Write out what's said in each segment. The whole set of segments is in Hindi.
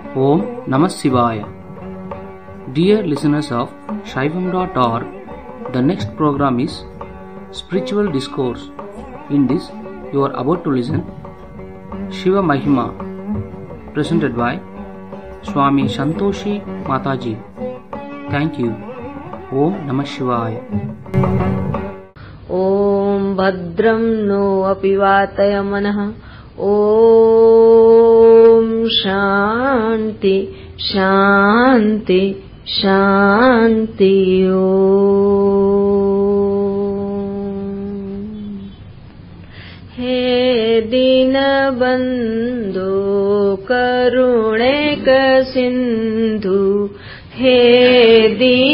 Om Namah Shivaya. Dear listeners of Shaivam.org, the next program is Spiritual Discourse. In this, you are about to listen Shiva Mahima, presented by Swami Santoshi Mataji. Thank you. Om Namah Shivaya. Om Bhadram no api vataya manah. Om Shanti Shanti Shanti. Om He Dinabandhu Karune ka Sindhu. He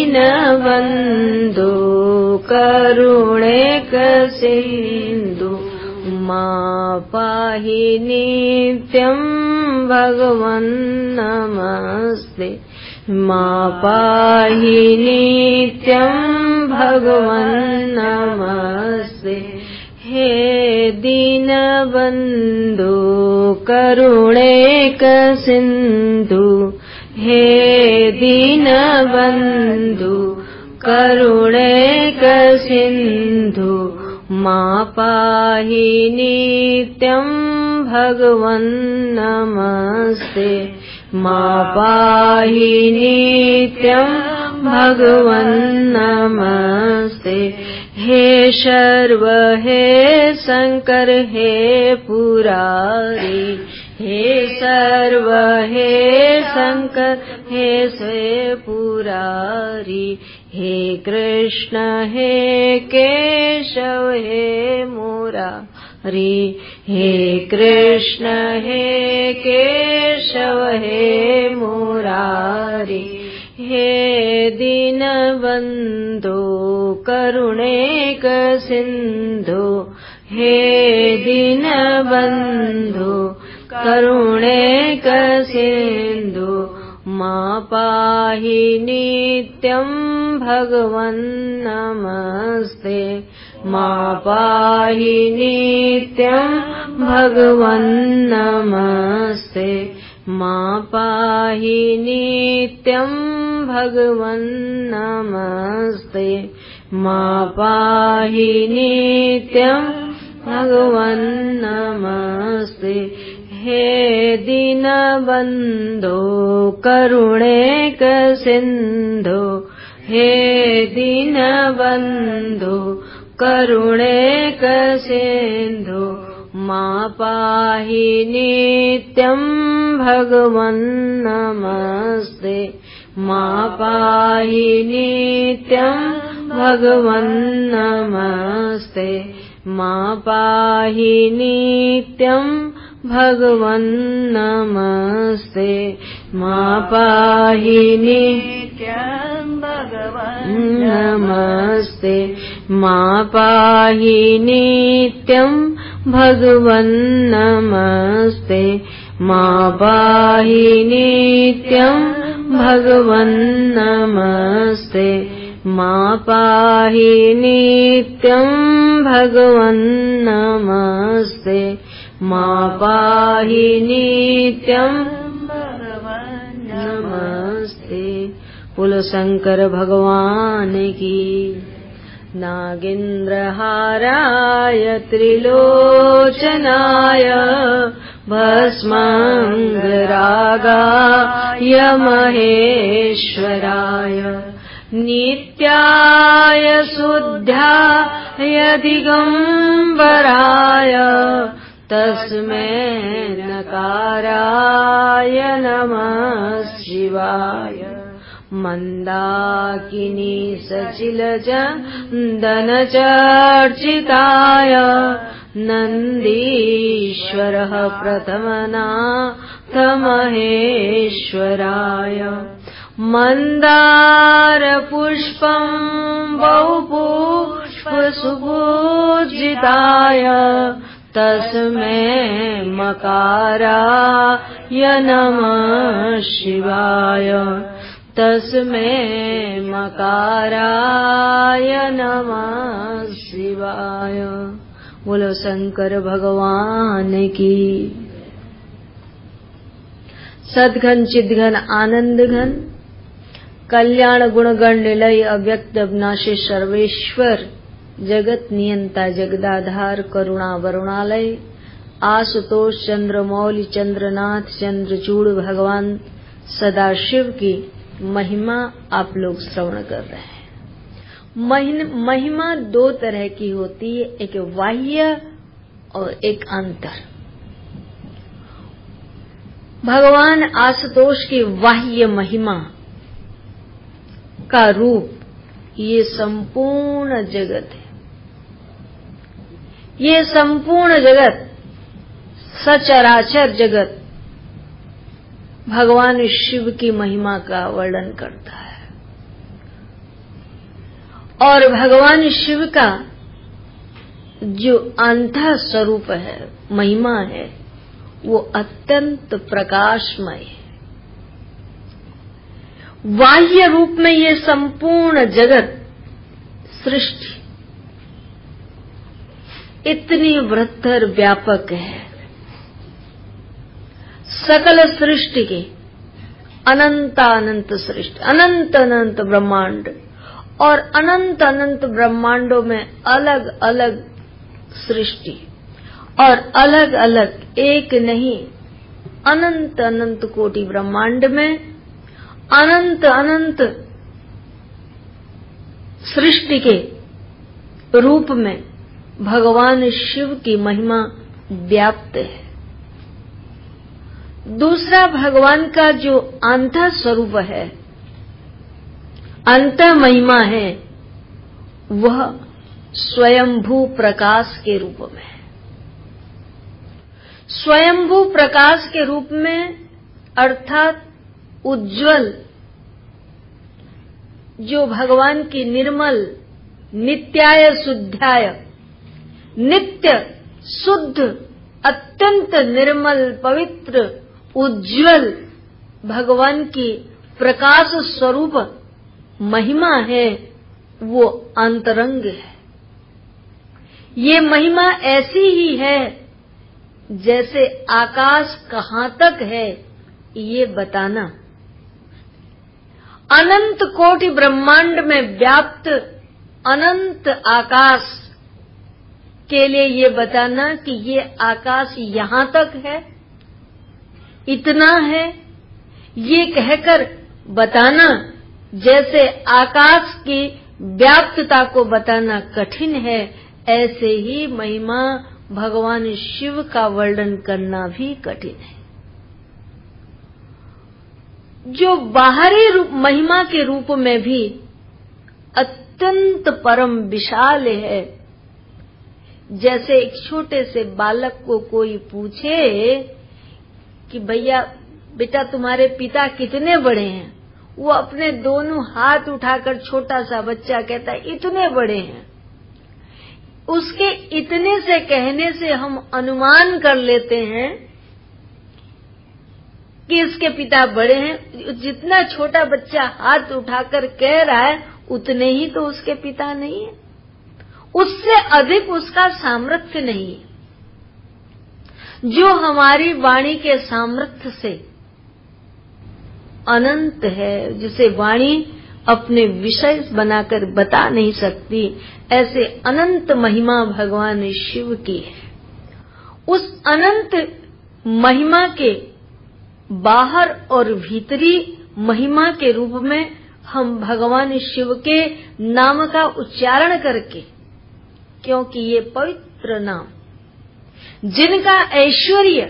Dinabandhu Karune ka Sindhu. Ma pahi nityam Bhagavan namaste. Ma pahi nityam Bhagavan namaste. He Dinabandhu Karune ka Sindhu. He Dinabandhu Karune ka Sindhu. Ma pahi nityam Bhagavan namaste. Ma pahi nityam Bhagavan namaste. He Sharva He Sankar He Purari. He Sarva He Sankar He Sve Purari. He Krishna He Keshav He Murari. He Krishna He Keshav He Murari. He Dinabandhu Karune ka Sindhu. He Dinabandhu Karune ka Sindhu. Ma pahi nityam Bhagavan namaste. Ma pahi nityam Bhagavan namaste. Ma pahi nityam Bhagavan namaste. Ma pahi nityam Bhagavan namaste. He Dinabandhu Karune ka Sindhu. He Dinabandhu Karune ka Sindhu. Ma pahi nityam Bhagavan namaste. Ma pahi nityam Bhagavan namaste. Ma pahi nityam Bhagavan namaste. Ma pahi nityam Bhagavan namaste. Ma pahi nityam Bhagavan namaste. Ma pahi nityam Bhagavan namaste. Ma pahi nityam Bhagavan namaste. Ma pahi nityam Bhagavan namaste. बोलो शंकर भगवान की। नागेंद्र हाराय त्रिलोचनाय भस्मांगरागाय महेश्वराय नित्याय शुद्धाय दिगंबराय तस्मै नकाराय नमः शिवाय। मंदाकिनी सचिलचन्दनचर्चिताय नन्दीश्वरः प्रथमनाथ महेश्वराय। मन्दारपुष्पं बहुपुष्पसुपूजिताय तस्मै मकाराय नमः शिवाय। तस्मै मकाराय नमः शिवाय। बोलो शंकर भगवान की। सद्घन चिद्घन आनंद घन, कल्याण गुणगण निलय अव्यक्त अविनाशी सर्वेश्वर, जगत नियंता जगदाधार करुणा वरुणालय, आशुतोष चंद्र मौली चंद्रनाथ चंद्रचूड़ भगवान सदाशिव की महिमा आप लोग श्रवण कर रहे हैं। महिमा दो तरह की होती है, एक बाह्य और एक अंतर। भगवान आशुतोष की बाह्य महिमा का रूप ये संपूर्ण जगत है। ये संपूर्ण जगत, सचराचर जगत भगवान शिव की महिमा का वर्णन करता है। और भगवान शिव का जो अंतः स्वरूप है, महिमा है, वो अत्यंत प्रकाशमय है। बाह्य रूप में ये संपूर्ण जगत सृष्टि इतनी बृहत्तर व्यापक है। सकल सृष्टि के अनंत सृष्टि, अनंत अनंत ब्रह्मांड, और अनंत अनंत ब्रह्मांडों में अलग अलग सृष्टि, और अलग अलग एक नहीं अनंत अनंत कोटि ब्रह्मांड में अनंत अनंत सृष्टि के रूप में भगवान शिव की महिमा व्याप्त है। दूसरा, भगवान का जो अंतः स्वरूप है, अंतः महिमा है, वह स्वयंभू प्रकाश के रूप में है। स्वयंभू प्रकाश के रूप में अर्थात उज्ज्वल, जो भगवान की निर्मल नित्याय शुद्धाय, नित्य शुद्ध अत्यंत निर्मल पवित्र उज्ज्वल भगवान की प्रकाश स्वरूप महिमा है, वो अंतरंग है। ये महिमा ऐसी ही है जैसे आकाश कहाँ तक है ये बताना, अनंत कोटि ब्रह्मांड में व्याप्त अनंत आकाश के लिए ये बताना कि ये आकाश यहाँ तक है, इतना है, ये कहकर बताना जैसे आकाश की व्याप्तता को बताना कठिन है, ऐसे ही महिमा भगवान शिव का वर्णन करना भी कठिन है। जो बाहरी रूप महिमा के रूप में भी अत्यंत परम विशाल है। जैसे एक छोटे से बालक को कोई पूछे कि भैया बेटा तुम्हारे पिता कितने बड़े हैं, वो अपने दोनों हाथ उठाकर छोटा सा बच्चा कहता है इतने बड़े हैं। उसके इतने से कहने से हम अनुमान कर लेते हैं कि इसके पिता बड़े हैं। जितना छोटा बच्चा हाथ उठाकर कह रहा है उतने ही तो उसके पिता नहीं है, उससे अधिक उसका सामर्थ्य नहीं है। जो हमारी वाणी के सामर्थ्य से अनंत है, जिसे वाणी अपने विषय बनाकर बता नहीं सकती, ऐसे अनंत महिमा भगवान शिव की है। उस अनंत महिमा के बाहर और भीतरी महिमा के रूप में हम भगवान शिव के नाम का उच्चारण करके, क्योंकि ये पवित्र नाम जिनका ऐश्वर्य,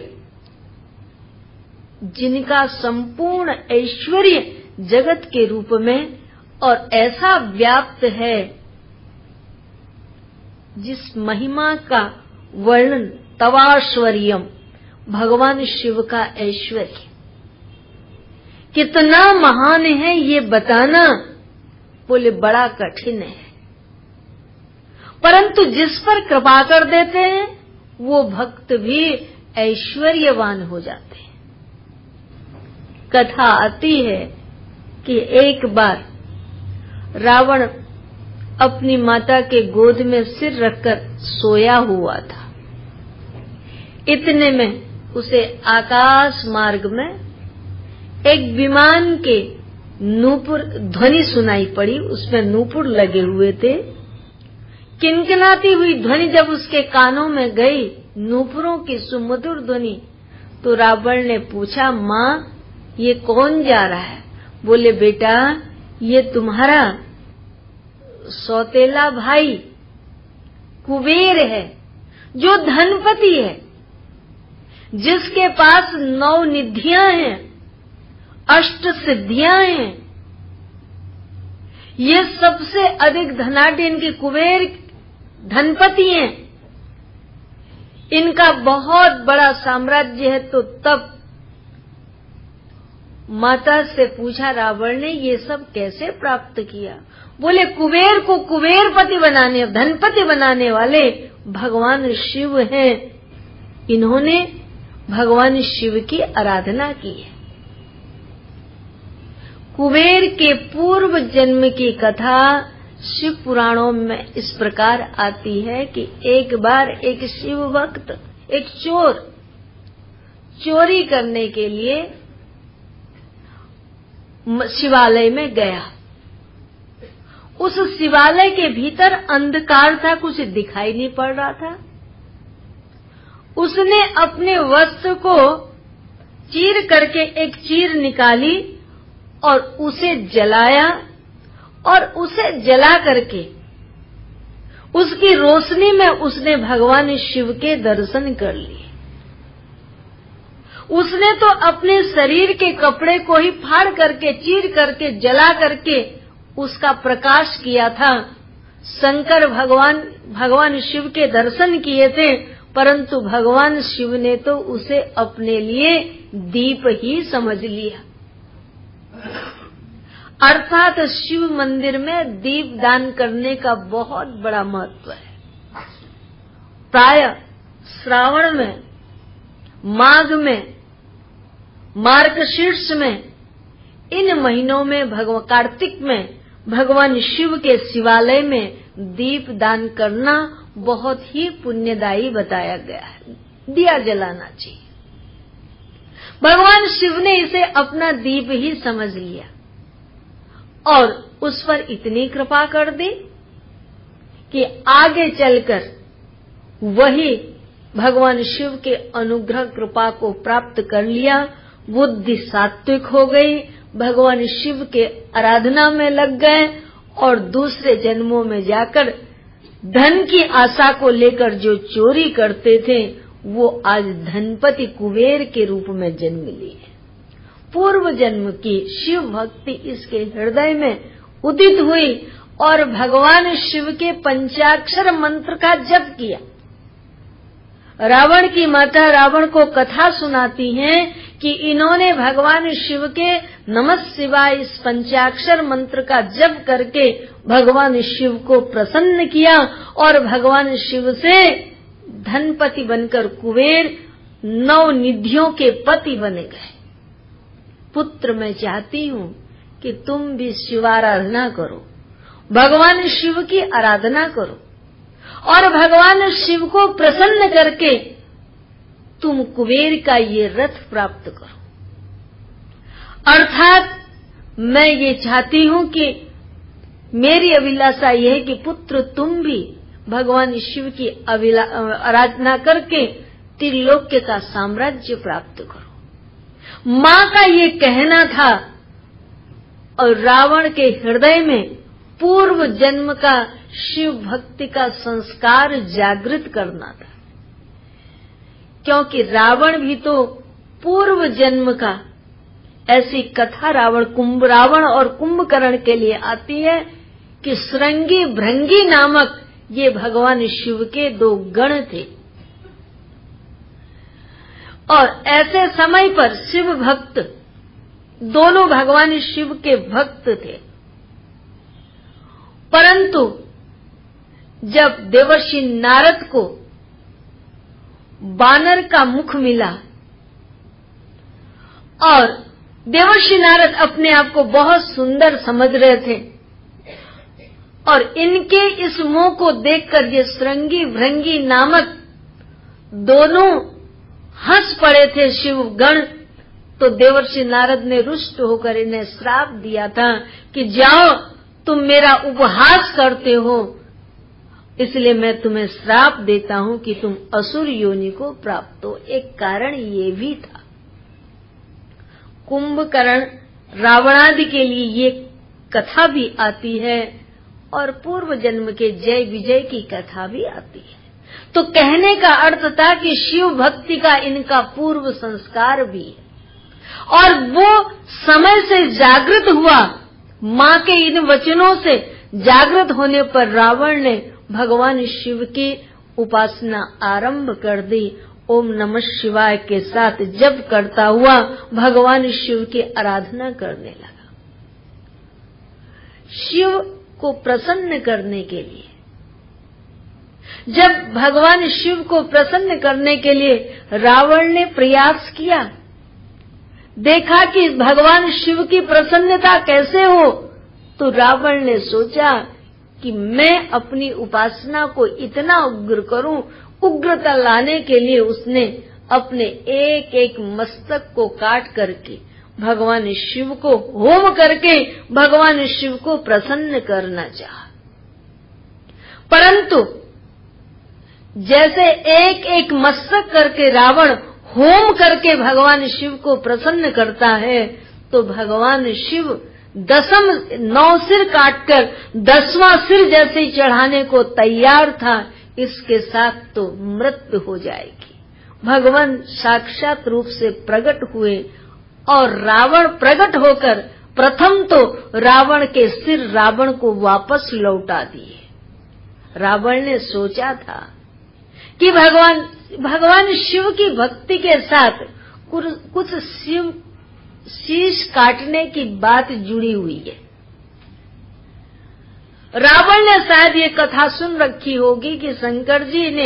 जिनका संपूर्ण ऐश्वर्य जगत के रूप में और ऐसा व्याप्त है, जिस महिमा का वर्णन तवाश्वर्यम, भगवान शिव का ऐश्वर्य कितना महान है ये बताना बोले बड़ा कठिन है। परंतु जिस पर कृपा कर देते हैं वो भक्त भी ऐश्वर्यवान हो जाते हैं। कथा आती है कि एक बार रावण अपनी माता के गोद में सिर रखकर सोया हुआ था। इतने में उसे आकाश मार्ग में एक विमान के नूपुर ध्वनि सुनाई पड़ी, उसमें नूपुर लगे हुए थे। किनकिनाती हुई ध्वनि जब उसके कानों में गई, नूपुरों की सुमधुर ध्वनि, तो रावण ने पूछा, माँ ये कौन जा रहा है? बोले, बेटा ये तुम्हारा सौतेला भाई कुबेर है, जो धनपति है, जिसके पास 9 निधियां हैं, 8 सिद्धियां हैं। ये सबसे अधिक धनाढ्य इनके कुबेर धनपति हैं, इनका बहुत बड़ा साम्राज्य है। तो तब माता से पूछा रावण ने, ये सब कैसे प्राप्त किया? बोले, कुबेर को कुबेरपति बनाने, धनपति बनाने वाले भगवान शिव हैं। इन्होंने भगवान शिव की आराधना की है। कुबेर के पूर्व जन्म की कथा शिव पुराणों में इस प्रकार आती है कि एक बार एक शिव भक्त, एक चोर, चोरी करने के लिए शिवालय में गया। उस शिवालय के भीतर अंधकार था, कुछ दिखाई नहीं पड़ रहा था। उसने अपने वस्त्र को चीर करके एक चीर निकाली और उसे जलाया, और उसे जला करके उसकी रोशनी में उसने भगवान शिव के दर्शन कर लिए। उसने तो अपने शरीर के कपड़े को ही फाड़ करके, चीर करके, जला करके उसका प्रकाश किया था। शंकर भगवान शिव के दर्शन किए थे, परंतु भगवान शिव ने तो उसे अपने लिए दीप ही समझ लिया। अर्थात शिव मंदिर में दीप दान करने का बहुत बड़ा महत्व है। प्राय श्रावण में, माघ में, मार्गशीर्ष में, इन महीनों में, कार्तिक में भगवान शिव के शिवालय में दीप दान करना बहुत ही पुण्यदायी बताया गया है। दिया जलाना चाहिए। भगवान शिव ने इसे अपना दीप ही समझ लिया और उस पर इतनी कृपा कर दी कि आगे चलकर वही भगवान शिव के अनुग्रह कृपा को प्राप्त कर लिया। बुद्धि सात्विक हो गई, भगवान शिव के आराधना में लग गए और दूसरे जन्मों में जाकर धन की आशा को लेकर जो चोरी करते थे, वो आज धनपति कुबेर के रूप में जन्म लिए। पूर्व जन्म की शिव भक्ति इसके हृदय में उदित हुई और भगवान शिव के पंचाक्षर मंत्र का जप किया। रावण की माता रावण को कथा सुनाती हैं कि इन्होंने भगवान शिव के नमः शिवाय इस पंचाक्षर मंत्र का जप करके भगवान शिव को प्रसन्न किया और भगवान शिव से धनपति बनकर कुबेर 9 निधियों के पति बने गए। पुत्र, मैं चाहती हूँ कि तुम भी शिवाराधना करो, भगवान शिव की आराधना करो और भगवान शिव को प्रसन्न करके तुम कुबेर का ये रथ प्राप्त करो। अर्थात मैं ये चाहती हूँ कि मेरी अभिलाषा ये है कि पुत्र तुम भी भगवान शिव की आराधना करके त्रिलोक्य का साम्राज्य प्राप्त करो। माँ का ये कहना था और रावण के हृदय में पूर्व जन्म का शिव भक्ति का संस्कार जागृत करना था, क्योंकि रावण भी तो पूर्व जन्म का, ऐसी कथा रावण और कुंभकर्ण के लिए आती है कि श्रृंगी भृंगी नामक ये भगवान शिव के 2 गण थे और ऐसे समय पर शिव भक्त दोनों भगवान शिव के भक्त थे। परंतु जब देवर्षि नारद को बानर का मुख मिला और देवर्षि नारद अपने आप को बहुत सुंदर समझ रहे थे और इनके इस मुंह को देखकर ये श्रृंगी भृंगी नामक दोनों हंस पड़े थे शिवगण, तो देवर्षि नारद ने रुष्ट होकर इन्हें श्राप दिया था कि जाओ, तुम मेरा उपहास करते हो, इसलिए मैं तुम्हें श्राप देता हूं कि तुम असुर योनि को प्राप्त हो। एक कारण ये भी था। कुंभकर्ण रावणादि के लिए ये कथा भी आती है और पूर्व जन्म के जय विजय की कथा भी आती है। तो कहने का अर्थ था कि शिव भक्ति का इनका पूर्व संस्कार भी है और वो समय से जागृत हुआ। मां के इन वचनों से जागृत होने पर रावण ने भगवान शिव की उपासना आरंभ कर दी। ओम नमः शिवाय के साथ जप करता हुआ भगवान शिव की आराधना करने लगा। शिव को प्रसन्न करने के लिए, जब भगवान शिव को प्रसन्न करने के लिए रावण ने प्रयास किया, देखा कि भगवान शिव की प्रसन्नता कैसे हो, तो रावण ने सोचा कि मैं अपनी उपासना को इतना उग्र करूं। उग्रता लाने के लिए उसने अपने एक एक मस्तक को काट करके भगवान शिव को होम करके भगवान शिव को प्रसन्न करना चाहा। परंतु जैसे एक एक मस्तक करके रावण होम करके भगवान शिव को प्रसन्न करता है, तो भगवान शिव 9 सिर काटकर 10वां सिर जैसे ही चढ़ाने को तैयार था। इसके साथ तो मृत्यु हो जाएगी। भगवान साक्षात रूप से प्रकट हुए और रावण प्रकट होकर प्रथम तो रावण के सिर रावण को वापस लौटा दिए। रावण ने सोचा था कि भगवान शिव की भक्ति के साथ कुछ शीश काटने की बात जुड़ी हुई है। रावण ने शायद ये कथा सुन रखी होगी कि शंकर जी ने,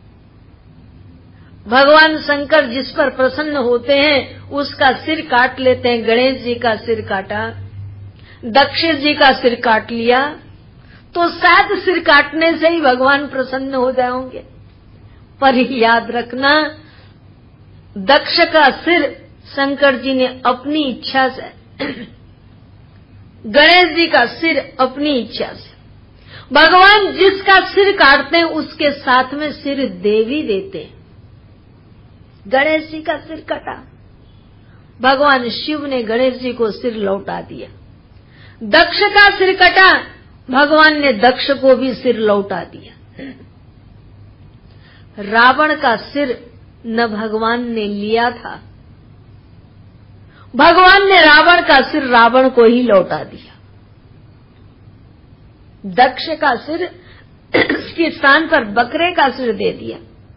भगवान शंकर जिस पर प्रसन्न होते हैं उसका सिर काट लेते हैं। गणेश जी का सिर काटा, दक्ष जी का सिर काट लिया, तो शायद सिर काटने से ही भगवान प्रसन्न हो जाएंगे। पर याद रखना, दक्ष का सिर शंकर जी ने अपनी इच्छा से, गणेश जी का सिर अपनी इच्छा से, भगवान जिसका सिर काटते हैं उसके साथ में सिर दे भी देते हैं। गणेश जी का सिर कटा, भगवान शिव ने गणेश जी को सिर लौटा दिया। दक्ष का सिर कटा, भगवान ने दक्ष को भी सिर लौटा दिया। रावण का सिर न भगवान ने लिया था, भगवान ने रावण का सिर रावण को ही लौटा दिया। दक्ष का सिर के स्थान पर बकरे का सिर दे दिया,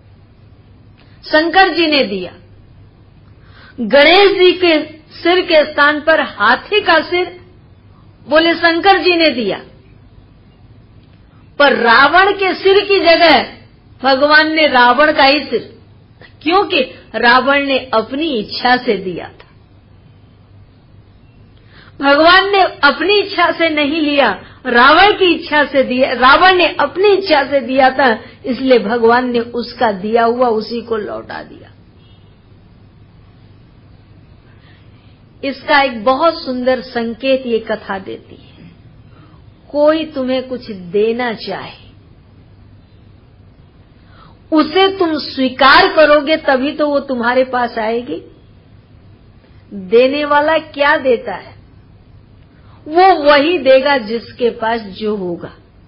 शंकर जी ने दिया। गणेश जी के सिर के स्थान पर हाथी का सिर बोले शंकर जी ने दिया। पर रावण के सिर की जगह भगवान ने रावण का ही सिर, क्योंकि रावण ने अपनी इच्छा से दिया था। भगवान ने अपनी इच्छा से नहीं लिया, रावण की इच्छा से दिया। रावण ने अपनी इच्छा से दिया था, इसलिए भगवान ने उसका दिया हुआ उसी को लौटा दिया। इसका एक बहुत सुंदर संकेत ये कथा देती है। कोई तुम्हें कुछ देना चाहे, उसे तुम स्वीकार करोगे तभी तो वो तुम्हारे पास आएगी। देने वाला क्या देता है? वो वही देगा जिसके पास जो होगा।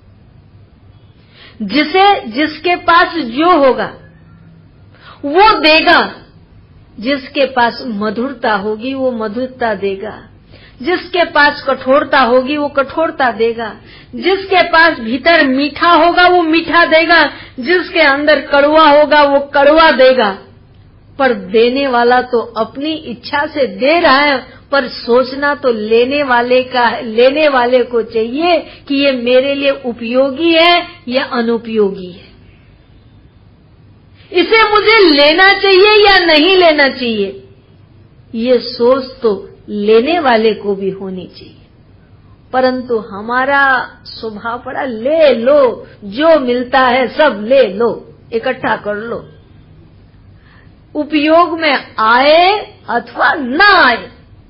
जिसके पास जो होगा वो देगा। जिसके पास मधुरता होगी वो मधुरता देगा, जिसके पास कठोरता होगी वो कठोरता देगा, जिसके पास भीतर मीठा होगा वो मीठा देगा, जिसके अंदर कड़वा होगा वो कड़वा देगा। पर देने वाला तो अपनी इच्छा से दे रहा है, पर सोचना तो लेने वाले को चाहिए कि ये मेरे लिए उपयोगी है या अनुपयोगी है, इसे मुझे लेना चाहिए या नहीं लेना चाहिए। ये सोच तो लेने वाले को भी होनी चाहिए। परंतु हमारा स्वभाव पड़ा ले लो, जो मिलता है सब ले लो, इकट्ठा कर लो। उपयोग में आए अथवा ना आए,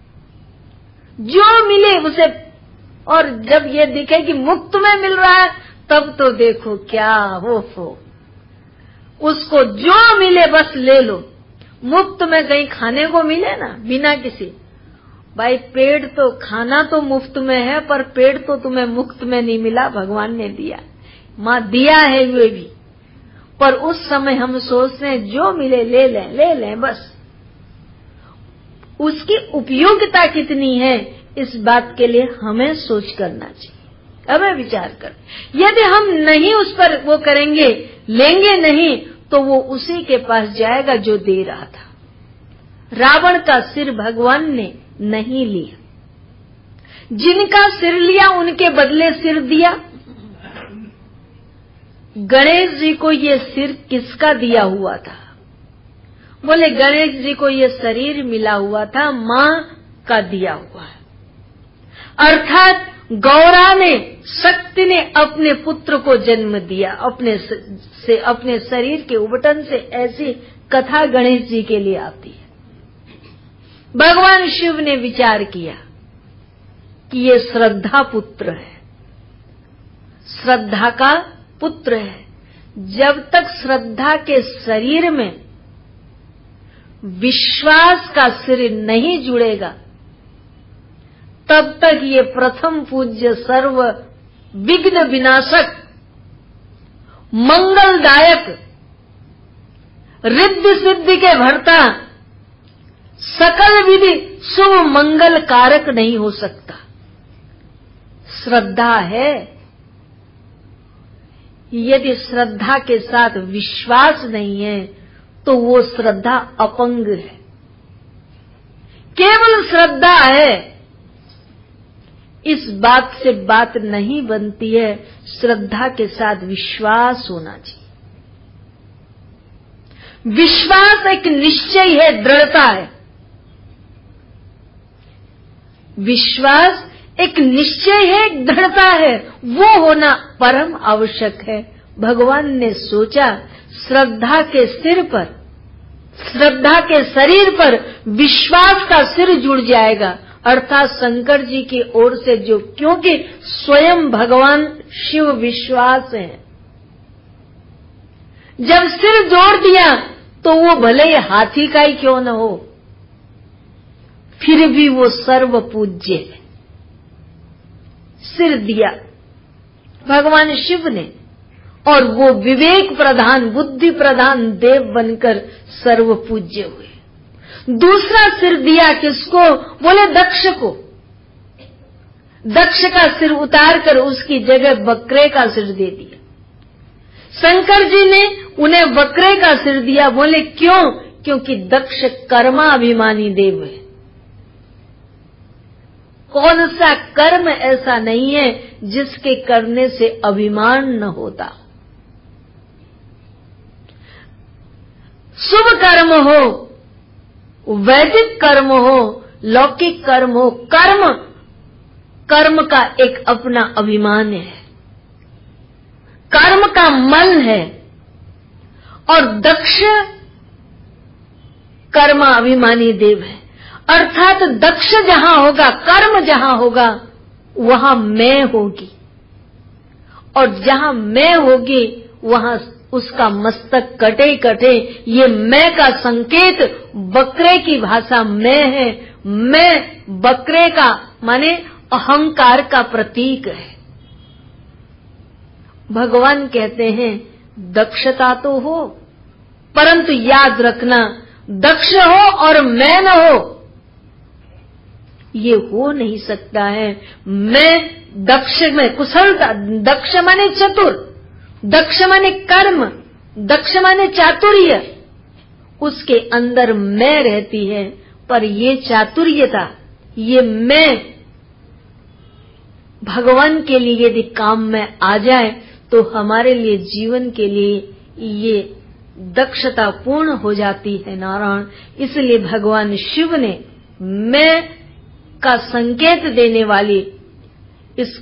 जो मिले उसे। और जब ये दिखे कि मुफ्त में मिल रहा है तब तो देखो क्या हो, उसको जो मिले बस ले लो। मुफ्त में कहीं खाने को मिले ना, बिना किसी, भाई पेड़ तो खाना तो मुफ्त में है, पर पेड़ तो तुम्हें मुफ्त में नहीं मिला, भगवान ने दिया, माँ दिया है ये भी। पर उस समय हम सोचते हैं जो मिले ले लें बस। उसकी उपयोगिता कितनी है, इस बात के लिए हमें सोच करना चाहिए, हमें विचार कर। यदि हम नहीं उस पर वो करेंगे, लेंगे नहीं, तो वो उसी के पास जाएगा जो दे रहा था। रावण का सिर भगवान ने नहीं लिया, जिनका सिर लिया उनके बदले सिर दिया। गणेश जी को ये सिर किसका दिया हुआ था? बोले गणेश जी को ये शरीर मिला हुआ था, मां का दिया हुआ है। अर्थात गौरा ने, शक्ति ने अपने पुत्र को जन्म दिया अपने शरीर के उबटन से। ऐसी कथा गणेश जी के लिए आती है। भगवान शिव ने विचार किया कि ये श्रद्धा पुत्र है, श्रद्धा का पुत्र है। जब तक श्रद्धा के शरीर में विश्वास का सिर नहीं जुड़ेगा, तब तक ये प्रथम पूज्य, सर्व विघ्न विनाशक, मंगलदायक, रिद्धि सिद्धि के भरता, सकल विधि शुभ मंगल कारक नहीं हो सकता। श्रद्धा है, यदि श्रद्धा के साथ विश्वास नहीं है तो वो श्रद्धा अपंग है। केवल श्रद्धा है, इस बात से बात नहीं बनती है। श्रद्धा के साथ विश्वास होना चाहिए। विश्वास एक निश्चय है, दृढ़ता है। विश्वास एक निश्चय है, एक दृढ़ता है, वो होना परम आवश्यक है। भगवान ने सोचा श्रद्धा के सिर पर, श्रद्धा के शरीर पर विश्वास का सिर जुड़ जाएगा, अर्थात शंकर जी की ओर से जो, क्योंकि स्वयं भगवान शिव विश्वास है। जब सिर जोड़ दिया तो वो भले ही हाथी का ही क्यों न हो, फिर भी वो सर्व पूज्य है। सिर दिया भगवान शिव ने, और वो विवेक प्रधान, बुद्धि प्रधान देव बनकर सर्व पूज्य हुए। दूसरा सिर दिया किसको? बोले दक्ष को। दक्ष का सिर उतार कर उसकी जगह बकरे का सिर दे दिया। शंकर जी ने उन्हें बकरे का सिर दिया। बोले क्यों? क्योंकि दक्ष कर्माभिमानी देव है। कौन सा कर्म ऐसा नहीं है जिसके करने से अभिमान न होता? शुभ कर्म हो, वैदिक कर्म हो, लौकिक कर्म हो, कर्म का एक अपना अभिमान है, कर्म का मन है। और दक्ष कर्माभिमानी देव है, अर्थात दक्ष जहां होगा, कर्म जहां होगा, वहां मैं होगी, और जहां मैं होगी वहां उसका मस्तक कटे कटे। ये मैं का संकेत बकरे की भाषा मैं है। मैं बकरे का माने अहंकार का प्रतीक है। भगवान कहते हैं दक्षता तो हो, परंतु याद रखना दक्ष हो और मैं न हो, ये हो नहीं सकता है। मैं दक्ष में कुशलता, दक्ष माने चतुर, दक्ष माने कर्म, दक्ष माने चातुर्य, उसके अंदर मैं रहती है। पर ये चातुर्यता, ये मैं भगवान के लिए यदि काम में आ जाए तो हमारे लिए, जीवन के लिए ये दक्षता पूर्ण हो जाती है। नारायण, इसलिए भगवान शिव ने मैं का संकेत देने वाली इस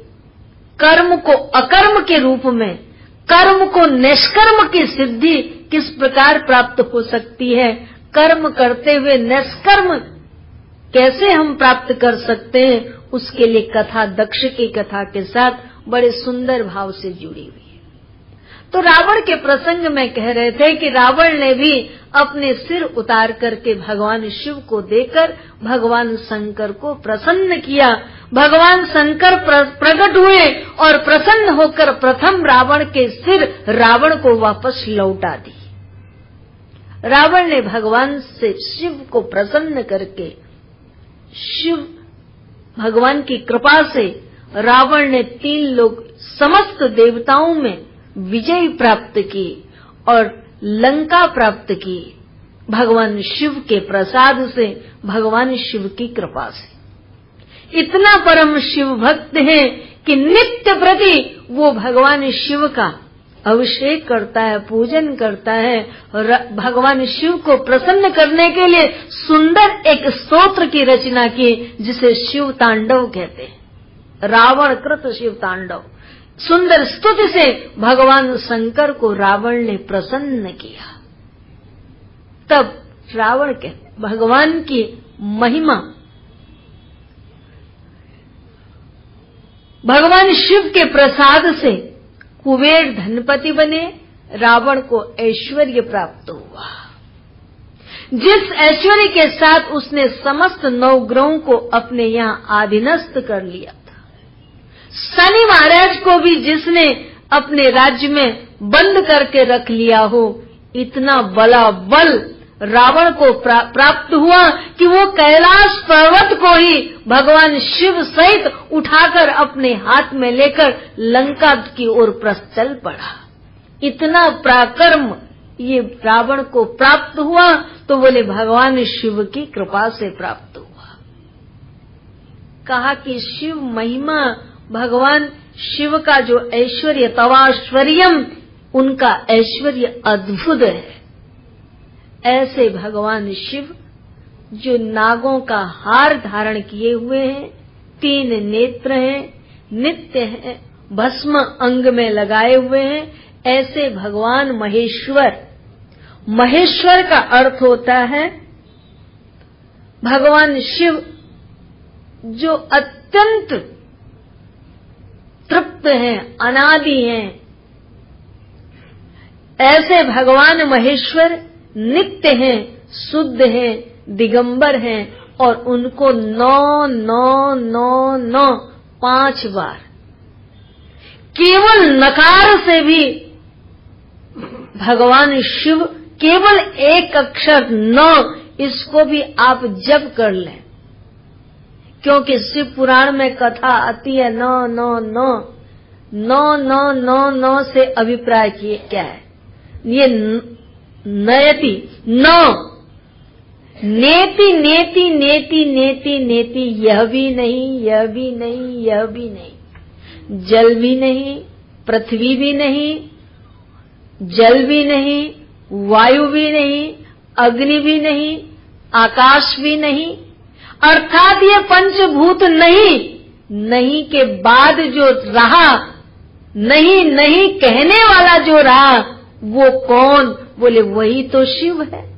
कर्म को अकर्म के रूप में, कर्म को निष्कर्म की सिद्धि किस प्रकार प्राप्त हो सकती है, कर्म करते हुए निष्कर्म कैसे हम प्राप्त कर सकते हैं, उसके लिए कथा दक्ष की कथा के साथ बड़े सुंदर भाव से जुड़ी हुई है। तो रावण के प्रसंग में कह रहे थे कि रावण ने भी अपने सिर उतार करके भगवान शिव को देकर भगवान शंकर को प्रसन्न किया। भगवान शंकर प्रकट हुए और प्रसन्न होकर प्रथम रावण के सिर रावण को वापस लौटा दी। रावण ने भगवान से शिव को प्रसन्न करके, शिव भगवान की कृपा से रावण ने 3 लोग समस्त देवताओं में विजय प्राप्त की और लंका प्राप्त की भगवान शिव के प्रसाद से, भगवान शिव की कृपा से। इतना परम शिव भक्त है कि नित्य प्रति वो भगवान शिव का अभिषेक करता है, पूजन करता है और भगवान शिव को प्रसन्न करने के लिए सुंदर एक स्तोत्र की रचना की जिसे शिव तांडव कहते हैं। रावण कृत शिव तांडव, सुंदर स्तुति से भगवान शंकर को रावण ने प्रसन्न किया। तब रावण के भगवान की महिमा, भगवान शिव के प्रसाद से कुबेर धनपति बने, रावण को ऐश्वर्य प्राप्त हुआ। जिस ऐश्वर्य के साथ उसने समस्त 9 ग्रहों को अपने यहाँ आधीनस्थ कर लिया था, शनि महाराज को भी जिसने अपने राज्य में बंद करके रख लिया हो, इतना बड़ा बल रावण को प्राप्त हुआ कि वो कैलाश पर्वत को ही भगवान शिव सहित उठाकर अपने हाथ में लेकर लंका की ओर चल पड़ा। इतना पराक्रम ये रावण को प्राप्त हुआ तो बोले भगवान शिव की कृपा से प्राप्त हुआ। कहा कि शिव महिमा, भगवान शिव का जो ऐश्वर्य, तवाश्वर्यम, उनका ऐश्वर्य अद्भुत है। ऐसे भगवान शिव जो नागों का हार धारण किए हुए हैं, 3 नेत्र हैं, नित्य हैं, भस्म अंग में लगाए हुए हैं, ऐसे भगवान महेश्वर। महेश्वर का अर्थ होता है भगवान शिव जो अत्यंत तृप्त हैं, अनादि हैं। ऐसे भगवान महेश्वर नित्य हैं, शुद्ध हैं, दिगंबर हैं और उनको 9 5 बार केवल नकार से भी भगवान शिव केवल एक अक्षर 9, इसको भी आप जप कर लें, क्योंकि शिव पुराण में कथा आती है 9 से अभिप्राय क्या है? ये नयति 9, नेति नेति नेति नेति नेति, यह भी नहीं, यह भी नहीं, यह भी नहीं, जल भी नहीं, पृथ्वी भी नहीं, जल भी नहीं, वायु भी नहीं, अग्नि भी नहीं, आकाश भी नहीं, अर्थात ये पंचभूत नहीं के बाद जो रहा, नहीं कहने वाला जो रहा, वो कौन? बोले वही तो शिव है।